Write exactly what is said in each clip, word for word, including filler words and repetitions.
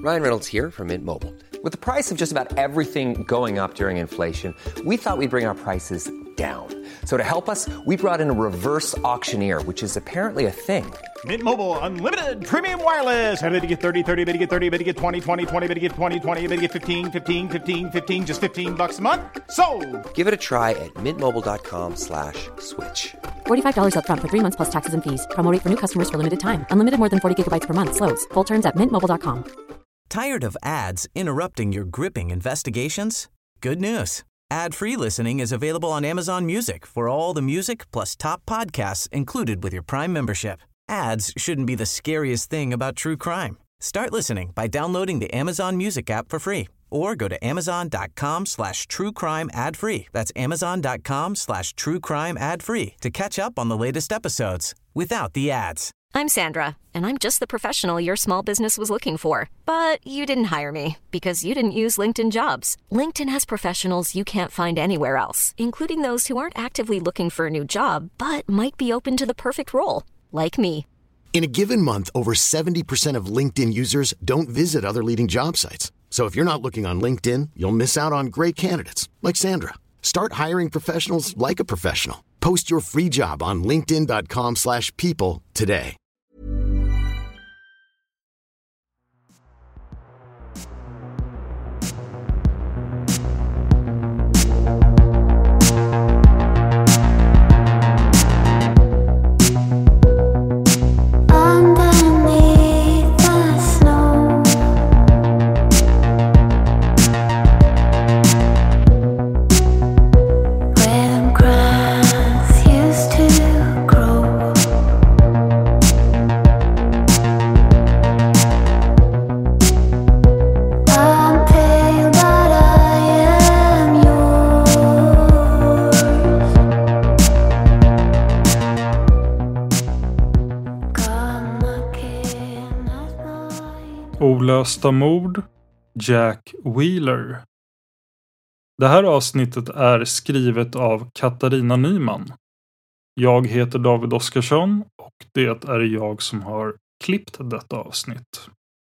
Ryan Reynolds here from Mint Mobile. With the price of just about everything going up during inflation, we thought we'd bring our prices down. So to help us, we brought in a reverse auctioneer, which is apparently a thing. Mint Mobile Unlimited Premium Wireless. How to get thirty, thirty, how to get thirty, how to get twenty, twenty, twenty, how to get twenty, twenty, how to get fifteen, fifteen, fifteen, fifteen, just fifteen bucks a month? Sold! Give it a try at mintmobile.com slash switch. forty-five dollars up front for three months plus taxes and fees. Promo rate for new customers for limited time. Unlimited more than forty gigabytes per month. Slows full terms at mint mobile dot com. Tired of ads interrupting your gripping investigations? Good news. Ad-free listening is available on Amazon Music for all the music plus top podcasts included with your Prime membership. Ads shouldn't be the scariest thing about true crime. Start listening by downloading the Amazon Music app for free or go to amazon.com slash true crime ad free. That's amazon.com slash true crime ad free to catch up on the latest episodes without the ads. I'm Sandra, and I'm just the professional your small business was looking for. But you didn't hire me because you didn't use LinkedIn Jobs. LinkedIn has professionals you can't find anywhere else, including those who aren't actively looking for a new job, but might be open to the perfect role, like me. In a given month, over seventy percent of LinkedIn users don't visit other leading job sites. So if you're not looking on LinkedIn, you'll miss out on great candidates like Sandra. Start hiring professionals like a professional. Post your free job on linkedin.com slash people today. Olösta mord, Jack Wheeler. Det här avsnittet är skrivet av Katarina Nyman. Jag heter David Oskarsson och det är jag som har klippt detta avsnitt.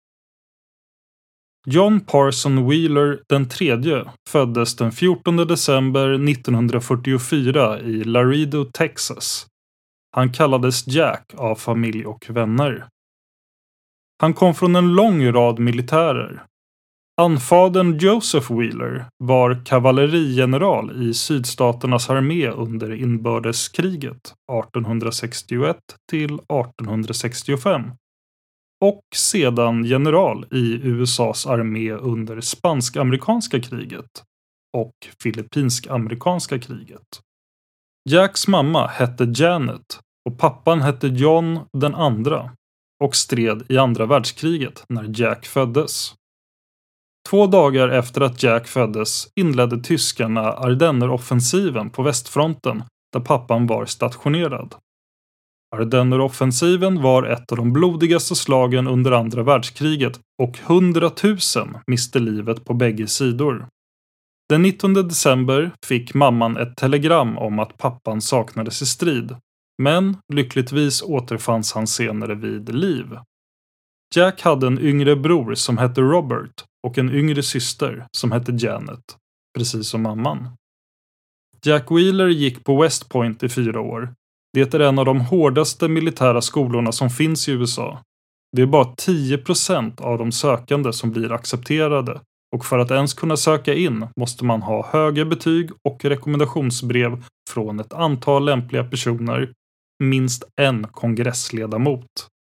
John Parson Wheeler den tredje föddes den fjortonde december nittonhundrafyrtiofyra i Laredo, Texas. Han kallades Jack av familj och vänner. Han kom från en lång rad militärer. Anfadern Joseph Wheeler var kavallerigeneral i sydstaternas armé under inbördeskriget artonhundrasextioett till artonhundrasextiofem och sedan general i U S A:s armé under spansk-amerikanska kriget och filippinsk-amerikanska kriget. Jacks mamma hette Janet och pappan hette John den andra och stred i andra världskriget när Jack föddes. Två dagar efter att Jack föddes inledde tyskarna Ardenneroffensiven på västfronten där pappan var stationerad. Ardenneroffensiven var ett av de blodigaste slagen under andra världskriget och hundratusen miste livet på bägge sidor. Den nittonde december fick mamman ett telegram om att pappan saknades i strid, men lyckligtvis återfanns han senare vid liv. Jack hade en yngre bror som hette Robert och en yngre syster som hette Janet, precis som mamman. Jack Wheeler gick på West Point i fyra år. Det är en av de hårdaste militära skolorna som finns i U S A. Det är bara tio procent av de sökande som blir accepterade och för att ens kunna söka in måste man ha höga betyg och rekommendationsbrev från ett antal lämpliga personer, minst en kongressledamot.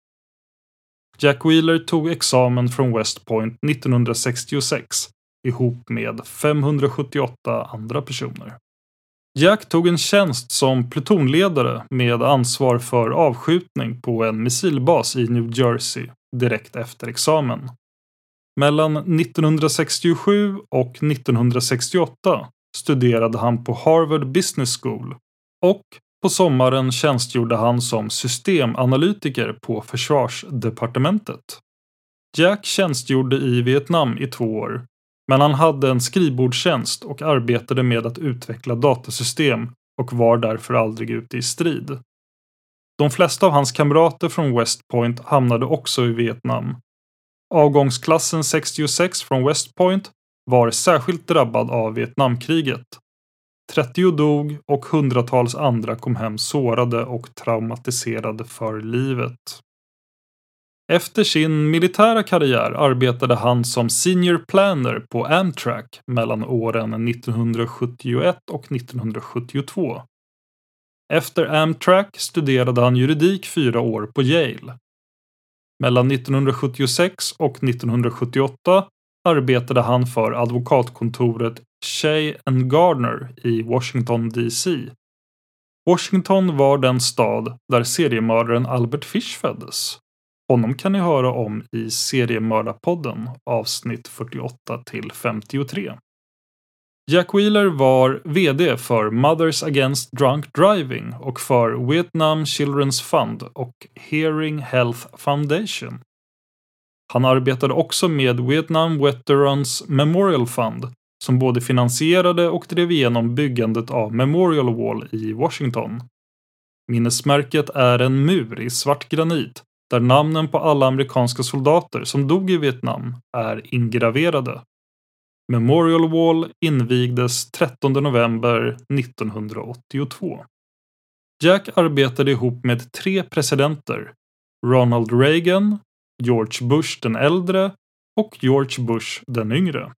Jack Wheeler tog examen från West Point nittonhundrasextiosex ihop med femhundrasjuttioåtta andra personer. Jack tog en tjänst som plutonledare med ansvar för avskjutning på en missilbas i New Jersey direkt efter examen. Mellan nittonhundrasextiosju och nittonhundrasextioåtta studerade han på Harvard Business School och på sommaren tjänstgjorde han som systemanalytiker på försvarsdepartementet. Jack tjänstgjorde i Vietnam i två år, men han hade en skrivbordstjänst och arbetade med att utveckla datasystem och var därför aldrig ute i strid. De flesta av hans kamrater från West Point hamnade också i Vietnam. Avgångsklassen sextiosex från West Point var särskilt drabbad av Vietnamkriget. trettio dog och hundratals andra kom hem sårade och traumatiserade för livet. Efter sin militära karriär arbetade han som senior planner på Amtrak mellan åren nittonhundrasjuttioett och nittonhundrasjuttiotvå. Efter Amtrak studerade han juridik fyra år på Yale. Mellan nittonhundrasjuttiosex och nittonhundrasjuttioåtta arbetade han för advokatkontoret Shea and Gardner i Washington D C. Washington var den stad där seriemördaren Albert Fish föddes. Honom kan ni höra om i Seriemördarpodden avsnitt fyrtioåtta till femtiotre. Jack Wheeler var vd för Mothers Against Drunk Driving och för Vietnam Children's Fund och Hearing Health Foundation. Han arbetade också med Vietnam Veterans Memorial Fund som både finansierade och drev igenom byggandet av Memorial Wall i Washington. Minnesmärket är en mur i svart granit där namnen på alla amerikanska soldater som dog i Vietnam är ingraverade. Memorial Wall invigdes trettonde november nittonhundraåttiotvå. Jack arbetade ihop med tre presidenter, Ronald Reagan, George Bush den äldre och George Bush den yngre.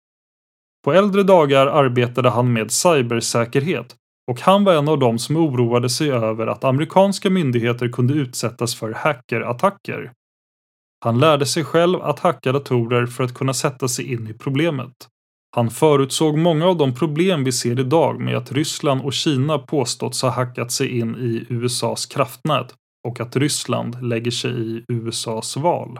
På äldre dagar arbetade han med cybersäkerhet och han var en av dem som oroade sig över att amerikanska myndigheter kunde utsättas för hackerattacker. Han lärde sig själv att hacka datorer för att kunna sätta sig in i problemet. Han förutsåg många av de problem vi ser idag med att Ryssland och Kina påståtts ha hackat sig in i U S A:s kraftnät och att Ryssland lägger sig i U S A:s val.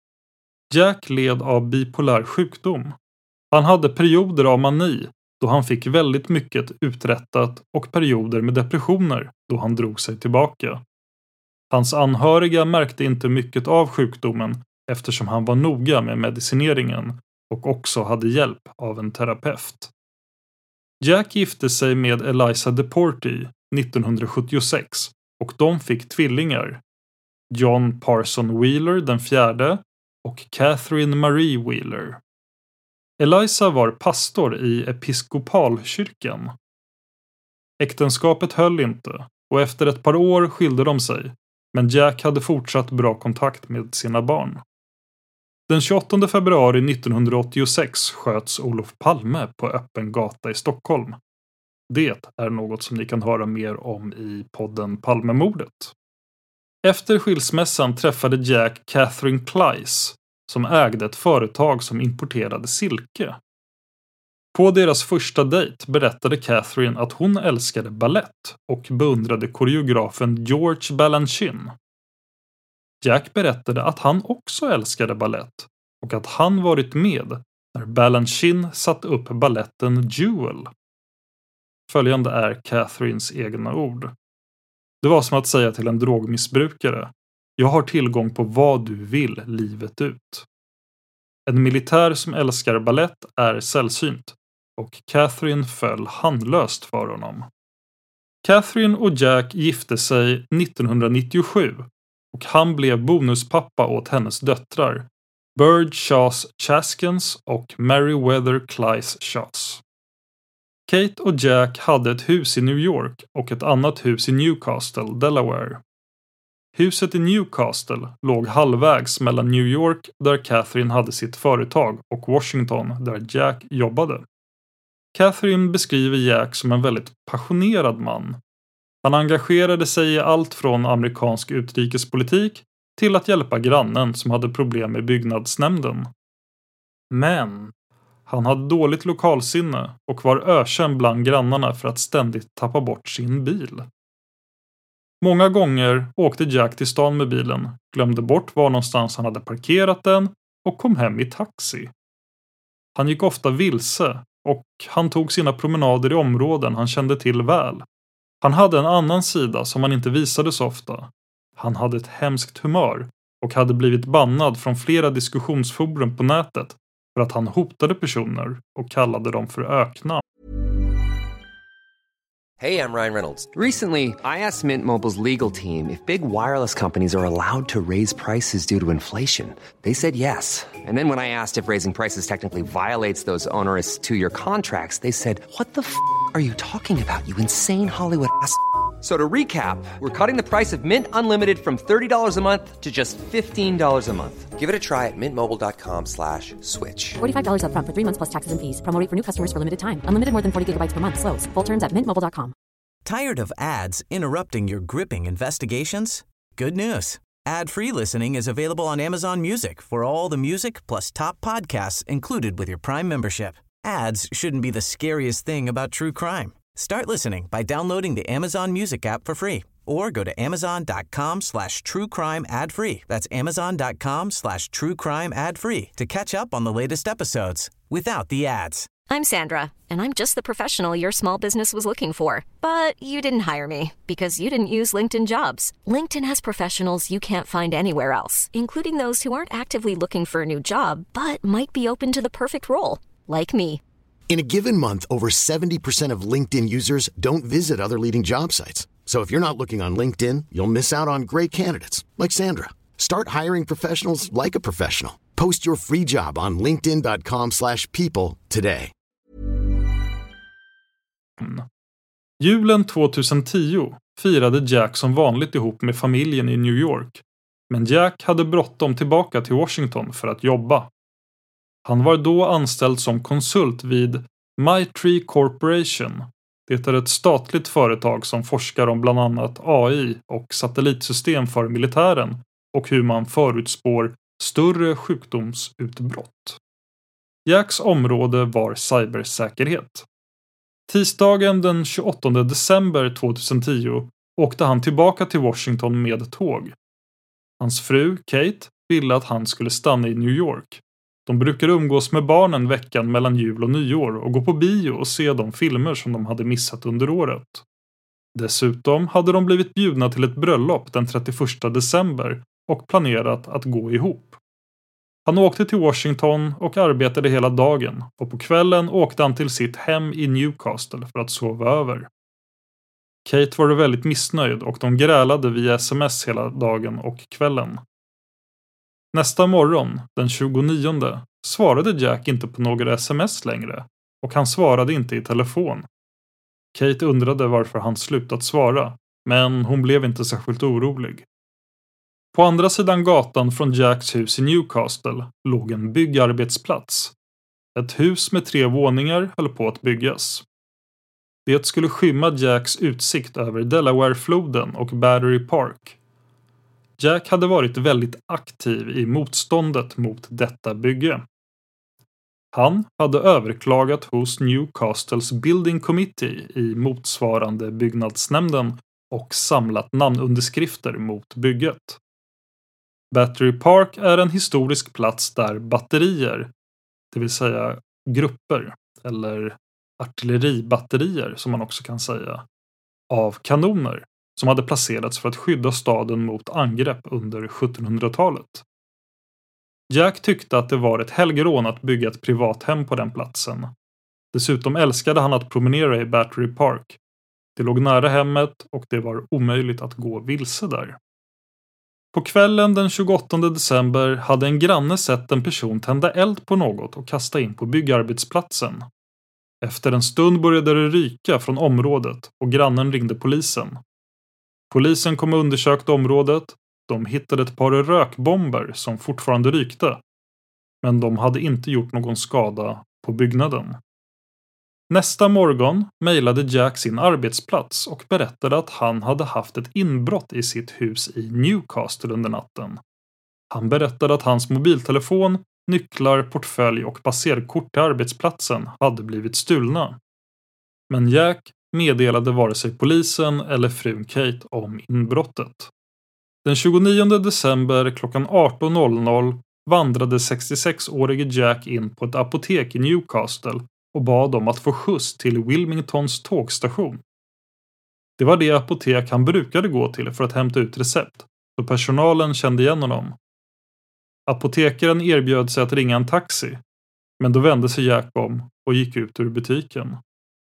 Jack led av bipolär sjukdom. Han hade perioder av mani då han fick väldigt mycket uträttat och perioder med depressioner då han drog sig tillbaka. Hans anhöriga märkte inte mycket av sjukdomen eftersom han var noga med medicineringen och också hade hjälp av en terapeut. Jack gifte sig med Eliza DePorty nittonhundrasjuttiosex och de fick tvillingar, John Parson Wheeler den fjärde och Catherine Marie Wheeler. Eliza var pastor i episkopalkyrkan. Äktenskapet höll inte och efter ett par år skilde de sig, men Jack hade fortsatt bra kontakt med sina barn. Den tjugoåttonde februari nittonhundraåttiosex sköts Olof Palme på öppen gata i Stockholm. Det är något som ni kan höra mer om i podden Palmemordet. Efter skilsmässan träffade Jack Catherine Kleiss som ägde ett företag som importerade silke. På deras första dejt berättade Catherine att hon älskade ballett och beundrade koreografen George Balanchine. Jack berättade att han också älskade ballett och att han varit med när Balanchine satt upp balletten Jewel. Följande är Catherines egna ord. Det var som att säga till en drogmissbrukare: jag har tillgång på vad du vill livet ut. En militär som älskar ballett är sällsynt och Catherine föll handlöst för honom. Catherine och Jack gifte sig nittonhundranittiosju och han blev bonuspappa åt hennes döttrar, Bird Shaws Chaskins och Meriwether Clyce Shaws. Kate och Jack hade ett hus i New York och ett annat hus i Newcastle, Delaware. Huset i Newcastle låg halvvägs mellan New York, där Catherine hade sitt företag, och Washington, där Jack jobbade. Catherine beskriver Jack som en väldigt passionerad man. Han engagerade sig i allt från amerikansk utrikespolitik till att hjälpa grannen som hade problem med byggnadsnämnden. Men han hade dåligt lokalsinne och var ökänd bland grannarna för att ständigt tappa bort sin bil. Många gånger åkte Jack till stan med bilen, glömde bort var någonstans han hade parkerat den och kom hem i taxi. Han gick ofta vilse och han tog sina promenader i områden han kände till väl. Han hade en annan sida som han inte visade så ofta. Han hade ett hemskt humör och hade blivit bannad från flera diskussionsforum på nätet för att han hotade personer och kallade dem för öknamn. Hey, I'm Ryan Reynolds. Recently, I asked Mint Mobile's legal team if big wireless companies are allowed to raise prices due to inflation. They said yes. And then when I asked if raising prices technically violates those onerous two-year contracts, they said, "What the f*** are you talking about, you insane Hollywood ass?" So to recap, we're cutting the price of Mint Unlimited from thirty dollars a month to just fifteen dollars a month. Give it a try at mintmobile.com slash switch. forty-five dollars up front for three months plus taxes and fees. Promo rate for new customers for limited time. Unlimited more than forty gigabytes per month slows. Full terms at mint mobile dot com. Tired of ads interrupting your gripping investigations? Good news. Ad-free listening is available on Amazon Music for all the music plus top podcasts included with your Prime membership. Ads shouldn't be the scariest thing about true crime. Start listening by downloading the Amazon Music app for free or go to amazon.com slash true crime ad free. That's amazon.com slash true crime ad free to catch up on the latest episodes without the ads. I'm Sandra, and I'm just the professional your small business was looking for. But you didn't hire me because you didn't use LinkedIn Jobs. LinkedIn has professionals you can't find anywhere else, including those who aren't actively looking for a new job, but might be open to the perfect role, like me. In a given month, over seventy percent of LinkedIn users don't visit other leading job sites. So if you're not looking on LinkedIn, you'll miss out on great candidates like Sandra. Start hiring professionals like a professional. Post your free job on linkedin.com slash people today. Julen tjugohundratio firade Jack som vanligt ihop med familjen i New York. Men Jack hade bråttom tillbaka till Washington för att jobba. Han var då anställd som konsult vid MyTree Corporation. Det är ett statligt företag som forskar om bland annat A I och satellitsystem för militären och hur man förutspår större sjukdomsutbrott. Jacks område var cybersäkerhet. Tisdagen den tjugoåttonde december tjugohundratio åkte han tillbaka till Washington med tåg. Hans fru, Kate, ville att han skulle stanna i New York. De brukar umgås med barnen veckan mellan jul och nyår och gå på bio och se de filmer som de hade missat under året. Dessutom hade de blivit bjudna till ett bröllop den trettioförsta december och planerat att gå ihop. Han åkte till Washington och arbetade hela dagen och på kvällen åkte han till sitt hem i Newcastle för att sova över. Kate var väldigt missnöjd och de grälade via sms hela dagen och kvällen. Nästa morgon, den tjugonionde, svarade Jack inte på några sms längre och han svarade inte i telefon. Kate undrade varför han slutat svara, men hon blev inte särskilt orolig. På andra sidan gatan från Jacks hus i Newcastle låg en byggarbetsplats. Ett hus med tre våningar höll på att byggas. Det skulle skymma Jacks utsikt över Delaware-floden och Battery Park. Jack hade varit väldigt aktiv i motståndet mot detta bygge. Han hade överklagat hos Newcastles Building Committee i motsvarande byggnadsnämnden och samlat namnunderskrifter mot bygget. Battery Park är en historisk plats där batterier, det vill säga grupper eller artilleribatterier som man också kan säga, av kanoner som hade placerats för att skydda staden mot angrepp under sjuttonhundratalet. Jack tyckte att det var ett helgerån att bygga ett privat hem på den platsen. Dessutom älskade han att promenera i Battery Park. Det låg nära hemmet och det var omöjligt att gå vilse där. På kvällen den tjugoåttonde december hade en granne sett en person tända eld på något och kasta in på byggarbetsplatsen. Efter en stund började det ryka från området och grannen ringde polisen. Polisen kom och undersökte området. De hittade ett par rökbomber som fortfarande rykte. Men de hade inte gjort någon skada på byggnaden. Nästa morgon mejlade Jack sin arbetsplats och berättade att han hade haft ett inbrott i sitt hus i Newcastle under natten. Han berättade att hans mobiltelefon, nycklar, portfölj och passerkort till arbetsplatsen hade blivit stulna. Men Jack meddelade vare sig polisen eller frun Kate om inbrottet. Den tjugonionde december klockan arton noll noll vandrade sextiosexårige Jack in på ett apotek i Newcastle och bad om att få skjuts till Wilmingtons tågstation. Det var det apotek han brukade gå till för att hämta ut recept, så personalen kände igen honom. Apotekaren erbjöd sig att ringa en taxi, men då vände sig Jack om och gick ut ur butiken.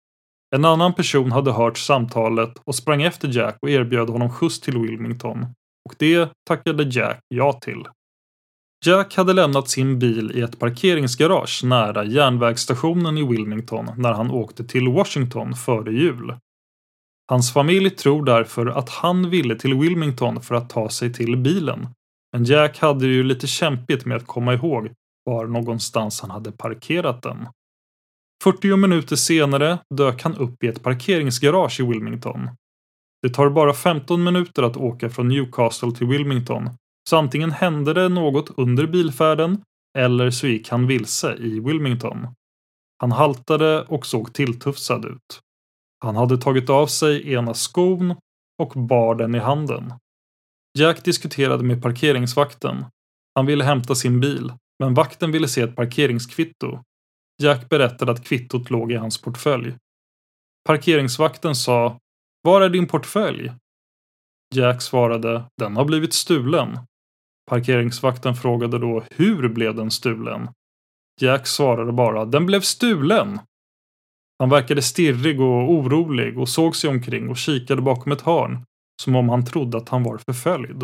En annan person hade hört samtalet och sprang efter Jack och erbjöd honom skjuts till Wilmington, och det tackade Jack ja till. Jack hade lämnat sin bil i ett parkeringsgarage nära järnvägsstationen i Wilmington när han åkte till Washington före jul. Hans familj tror därför att han ville till Wilmington för att ta sig till bilen, men Jack hade ju lite kämpigt med att komma ihåg var någonstans han hade parkerat den. fyrtio minuter senare dök han upp i ett parkeringsgarage i Wilmington. Det tar bara femton minuter att åka från Newcastle till Wilmington, så antingen hände det något under bilfärden eller så gick han vilse i Wilmington. Han haltade och såg tilltufsad ut. Han hade tagit av sig ena skon och bar den i handen. Jack diskuterade med parkeringsvakten. Han ville hämta sin bil, men vakten ville se ett parkeringskvitto. Jack berättade att kvittot låg i hans portfölj. Parkeringsvakten sa: "Var är din portfölj?" Jack svarade: "Den har blivit stulen." Parkeringsvakten frågade då: "Hur blev den stulen?" Jack svarade bara: "Den blev stulen." Han verkade stirrig och orolig och såg sig omkring och kikade bakom ett hörn, som om han trodde att han var förföljd.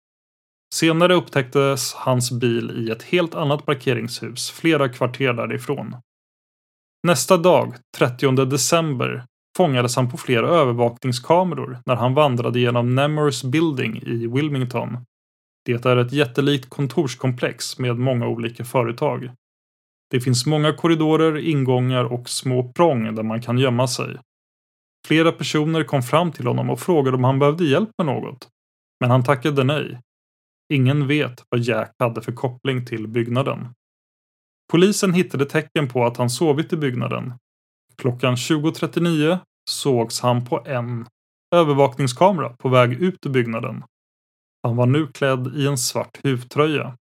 Senare upptäcktes hans bil i ett helt annat parkeringshus flera kvarter därifrån. Nästa dag, trettionde december, fångades han på flera övervakningskameror när han vandrade genom Nemors Building i Wilmington. Det är ett jättelikt kontorskomplex med många olika företag. Det finns många korridorer, ingångar och små prång där man kan gömma sig. Flera personer kom fram till honom och frågade om han behövde hjälp med något, men han tackade nej. Ingen vet vad Jack hade för koppling till byggnaden. Polisen hittade tecken på att han sovit i byggnaden. Klockan tjugo trettionio sågs han på en övervakningskamera på väg ut ur byggnaden. Han var nu klädd i en svart huvtröja.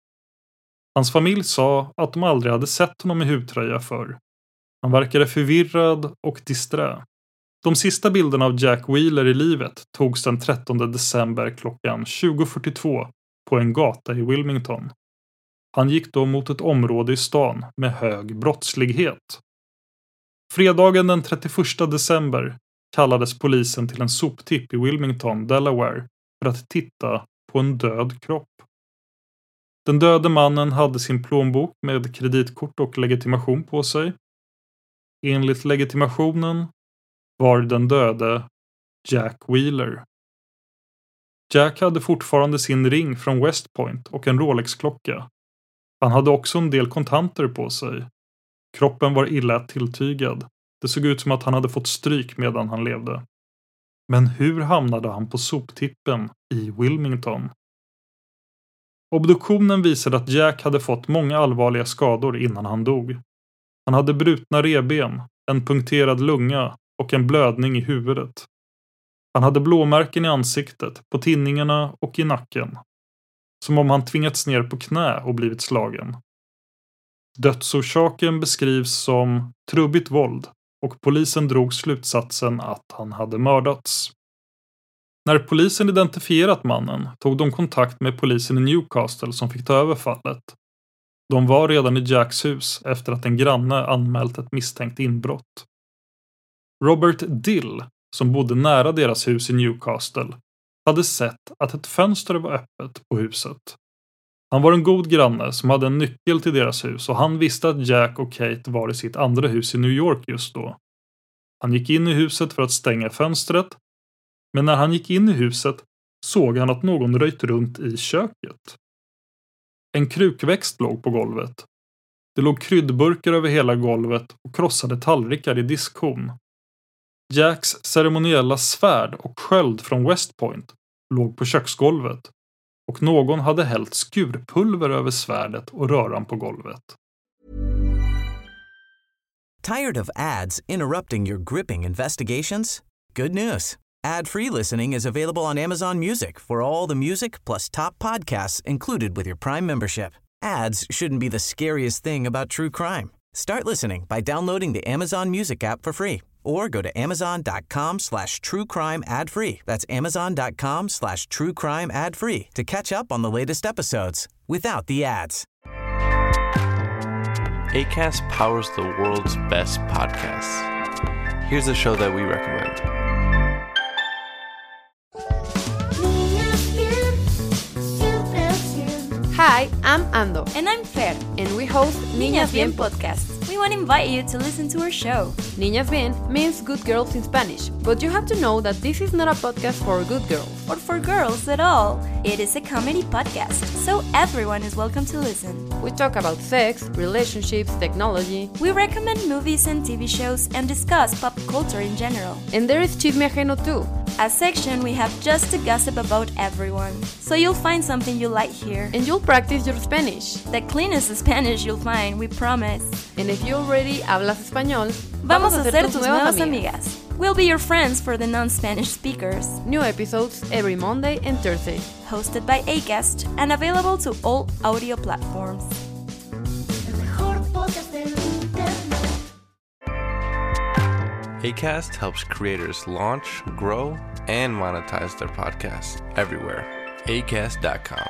Hans familj sa att de aldrig hade sett honom i huvtröja förr. Han verkade förvirrad och disträ. De sista bilderna av Jack Wheeler i livet togs den trettonde december klockan tjugo fyrtiotvå på en gata i Wilmington. Han gick då mot ett område i stan med hög brottslighet. Fredagen den trettioförsta december kallades polisen till en soptipp i Wilmington, Delaware, för att titta på en död kropp. Den döde mannen hade sin plånbok med kreditkort och legitimation på sig. Enligt legitimationen var den döde Jack Wheeler. Jack hade fortfarande sin ring från West Point och en Rolex-klocka. Han hade också en del kontanter på sig. Kroppen var illa tilltygad. Det såg ut som att han hade fått stryk medan han levde. Men hur hamnade han på soptippen i Wilmington? Obduktionen visade att Jack hade fått många allvarliga skador innan han dog. Han hade brutna revben, en punkterad lunga och en blödning i huvudet. Han hade blåmärken i ansiktet, på tinningarna och i nacken. Som om han tvingats ner på knä och blivit slagen. Dödsorsaken beskrivs som trubbigt våld och polisen drog slutsatsen att han hade mördats. När polisen identifierat mannen tog de kontakt med polisen i Newcastle som fick ta över fallet. De var redan i Jacks hus efter att en granne anmält ett misstänkt inbrott. Robert Dill, som bodde nära deras hus i Newcastle, hade sett att ett fönster var öppet på huset. Han var en god granne som hade en nyckel till deras hus och han visste att Jack och Kate var i sitt andra hus i New York just då. Han gick in i huset för att stänga fönstret, men när han gick in i huset såg han att någon röjt runt i köket. En krukväxt låg på golvet. Det låg kryddburkar över hela golvet och krossade tallrikar i diskhon. Jacks ceremoniella svärd och sköld från West Point låg på köksgolvet och någon hade hällt skurpulver över svärdet och röran på golvet. Tired of ads interrupting your gripping investigations? Good news. Ad-free listening is available on Amazon Music for all the music plus top podcasts included with your Prime membership. Ads shouldn't be the scariest thing about true crime. Start listening by downloading the Amazon Music app for free or go to amazon.com slash true crime ad free. That's amazon.com slash true crime ad free to catch up on the latest episodes without the ads. Acast powers the world's best podcasts. here's a show that we recommend. Hi, I'm Ando. And I'm Fer. And we host Niñas Bien Podcast. We want to invite you to listen to our show. Niñas Bien means good girls in Spanish, but you have to know that this is not a podcast for good girls. Or for girls at all. It is a comedy podcast, so everyone is welcome to listen. We talk about sex, relationships, technology. We recommend movies and T V shows and discuss pop culture in general. And there is Chisme Ajeno too. A section we have just to gossip about everyone. So you'll find something you like here. And you'll practice your Spanish. The cleanest Spanish you'll find, we promise. And if you already hablas español, vamos a ser tus nuevas amigas. We'll be your friends for the non-Spanish speakers. New episodes every Monday and Thursday. Hosted by Acast and available to all audio platforms. Acast helps creators launch, grow, and monetize their podcasts everywhere. acast dot com.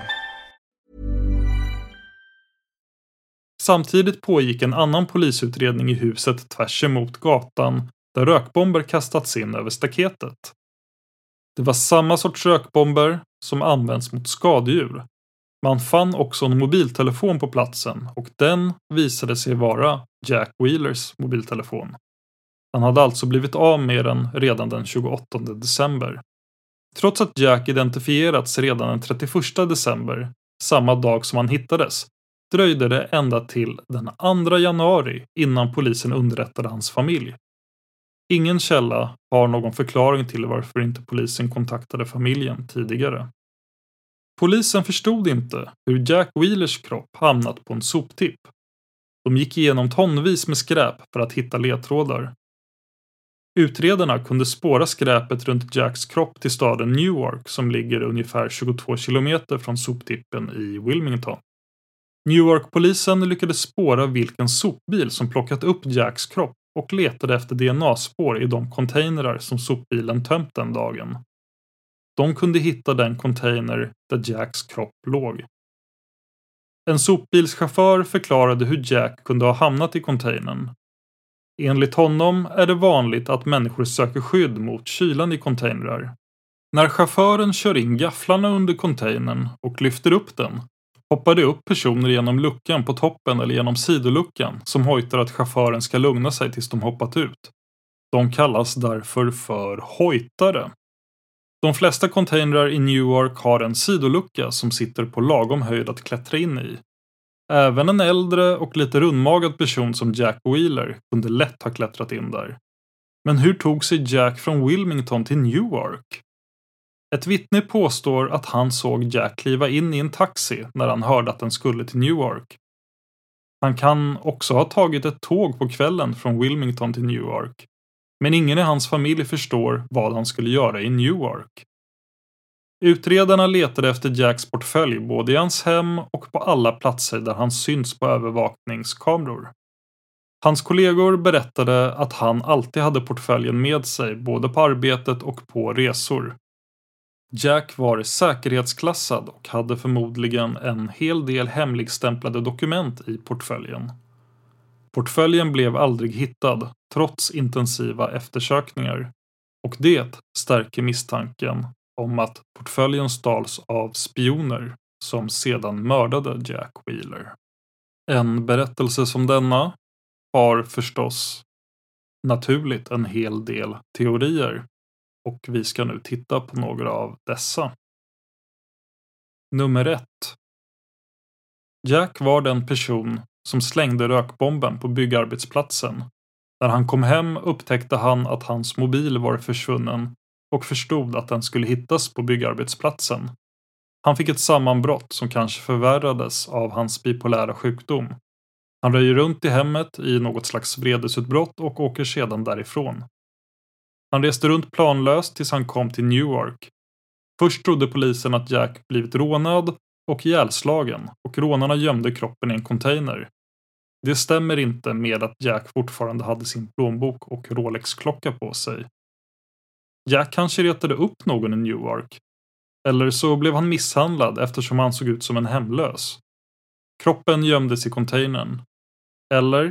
Samtidigt pågick en annan polisutredning i huset tvärs emot gatan där rökbomber kastats in över staketet. Det var samma sorts rökbomber som används mot skadedjur. Man fann också en mobiltelefon på platsen och den visade sig vara Jack Wheelers mobiltelefon. Han hade alltså blivit av med den redan den tjugoåttonde december. Trots att Jack identifierats redan den trettioförsta december, samma dag som han hittades, dröjde det ända till den andra januari innan polisen underrättade hans familj. Ingen källa har någon förklaring till varför inte polisen kontaktade familjen tidigare. Polisen förstod inte hur Jack Wheelers kropp hamnat på en soptipp. De gick igenom tonvis med skräp för att hitta ledtrådar. Utredarna kunde spåra skräpet runt Jacks kropp till staden Newark som ligger ungefär tjugotvå kilometer från soptippen i Wilmington. Newark-polisen lyckades spåra vilken sopbil som plockat upp Jacks kropp och letade efter D N A-spår i de containrar som sopbilen tömt den dagen. De kunde hitta den container där Jacks kropp låg. En sopbilschaufför förklarade hur Jack kunde ha hamnat i containern. Enligt honom är det vanligt att människor söker skydd mot kylan i containrar. När chauffören kör in gafflarna under containern och lyfter upp den, hoppar det upp personer genom luckan på toppen eller genom sidoluckan som hojtar att chauffören ska lugna sig tills de hoppat ut. De kallas därför för hojtare. De flesta containrar i Newark har en sidolucka som sitter på lagom höjd att klättra in i. Även en äldre och lite rundmagad person som Jack Wheeler kunde lätt ha klättrat in där. Men hur tog sig Jack från Wilmington till Newark? Ett vittne påstår att han såg Jack kliva in i en taxi när han hörde att den skulle till Newark. Han kan också ha tagit ett tåg på kvällen från Wilmington till Newark. Men ingen i hans familj förstår vad han skulle göra i Newark. Utredarna letade efter Jacks portfölj både i hans hem och på alla platser där han syns på övervakningskameror. Hans kollegor berättade att han alltid hade portföljen med sig både på arbetet och på resor. Jack var säkerhetsklassad och hade förmodligen en hel del hemligstämplade dokument i portföljen. Portföljen blev aldrig hittad trots intensiva eftersökningar och det stärker misstanken om att portföljen stals av spioner som sedan mördade Jack Wheeler. En berättelse som denna har förstås naturligt en hel del teorier och vi ska nu titta på några av dessa. Nummer ett. Jack var den person som slängde rökbomben på byggarbetsplatsen. När han kom hem upptäckte han att hans mobil var försvunnen och förstod att den skulle hittas på byggarbetsplatsen. Han fick ett sammanbrott som kanske förvärrades av hans bipolära sjukdom. Han röjer runt i hemmet i något slags vredesutbrott och åker sedan därifrån. Han reste runt planlöst tills han kom till Newark. Först trodde polisen att Jack blivit rånad och ihjälslagen och rånarna gömde kroppen i en container. Det stämmer inte med att Jack fortfarande hade sin plånbok och Rolex-klocka på sig. Jack kanske retade upp någon i Newark. Eller så blev han misshandlad eftersom han såg ut som en hemlös. Kroppen gömdes i containern. Eller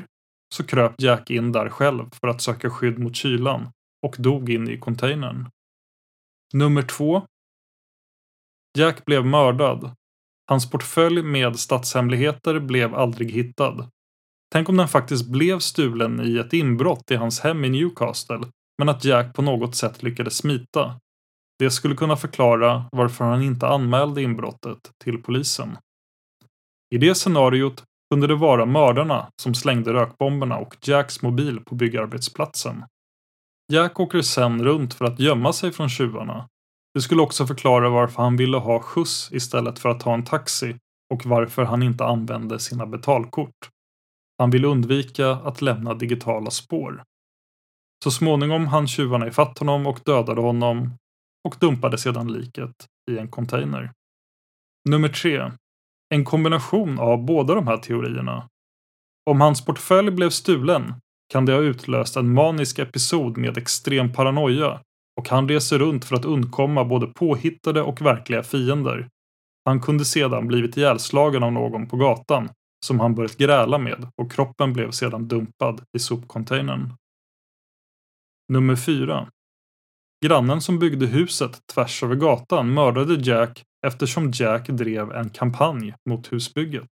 så kröp Jack in där själv för att söka skydd mot kylan och dog in i containern. Nummer två. Jack blev mördad. Hans portfölj med statshemligheter blev aldrig hittad. Tänk om den faktiskt blev stulen i ett inbrott i hans hem i Newcastle, men att Jack på något sätt lyckades smita. Det skulle kunna förklara varför han inte anmälde inbrottet till polisen. I det scenariot kunde det vara mördarna som slängde rökbomberna och Jacks mobil på byggarbetsplatsen. Jack åker sen runt för att gömma sig från tjuvarna. Det skulle också förklara varför han ville ha skjuts istället för att ta en taxi och varför han inte använde sina betalkort. Han ville undvika att lämna digitala spår. Så småningom hann tjuvarna ifatt honom och dödade honom och dumpade sedan liket i en container. Nummer tre. En kombination av båda de här teorierna. Om hans portfölj blev stulen kan det ha utlöst en manisk episod med extrem paranoia och han reser runt för att undkomma både påhittade och verkliga fiender. Han kunde sedan blivit ihjälslagen av någon på gatan som han börjat gräla med och kroppen blev sedan dumpad i sopcontainern. Nummer fyra. Grannen som byggde huset tvärs över gatan mördade Jack eftersom Jack drev en kampanj mot husbygget.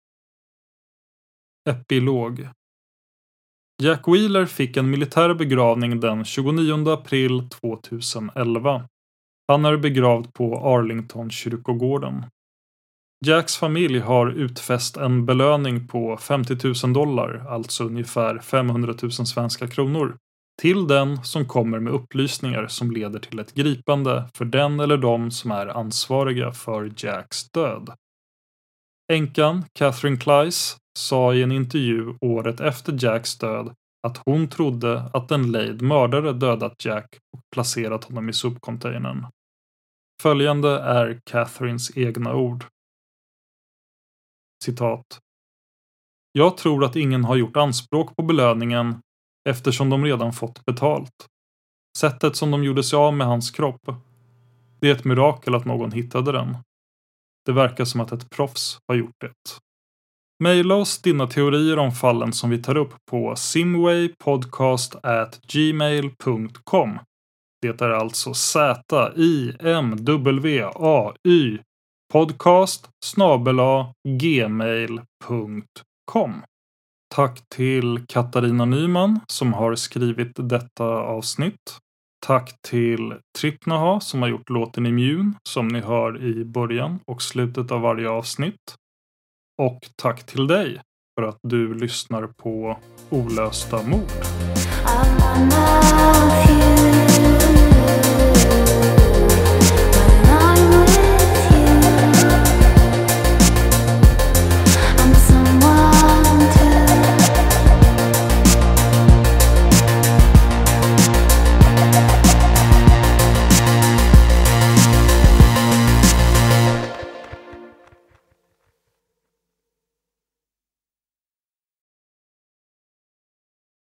Epilog. Jack Wheeler fick en militär begravning den tjugonionde april tvåtusenelva. Han är begravd på Arlington kyrkogården. Jacks familj har utfäst en belöning på femtio tusen dollar, alltså ungefär femhundra tusen svenska kronor, till den som kommer med upplysningar som leder till ett gripande för den eller de som är ansvariga för Jacks död. Änkan, Catherine Kleiss, sa i en intervju året efter Jacks död att hon trodde att en lejd mördare dödat Jack och placerat honom i sopcontainern. Följande är Catherines egna ord. Citat. Jag tror att ingen har gjort anspråk på belöningen eftersom de redan fått betalt. Sättet som de gjorde sig av med hans kropp. Det är ett mirakel att någon hittade den. Det verkar som att ett proffs har gjort det. Maila oss dina teorier om fallen som vi tar upp på simwaypodcast at gmail punkt com. Det är alltså Z I M W A Y podcast snabel-a gmail punkt com. Tack till Katarina Nyman som har skrivit detta avsnitt. Tack till Tripnaha som har gjort låten Immune som ni hör i början och slutet av varje avsnitt. Och tack till dig för att du lyssnar på Olösta mord.